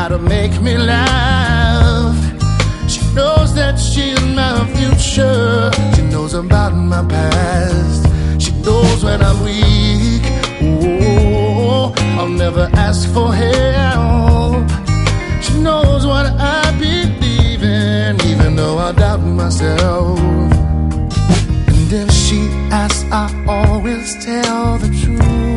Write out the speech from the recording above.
how to make me laugh. She knows that she's my future. She knows about my past. She knows when I'm weak. Oh, I'll never ask for help. She knows what I believe in, even though I doubt myself. And if she asks, I always tell the truth.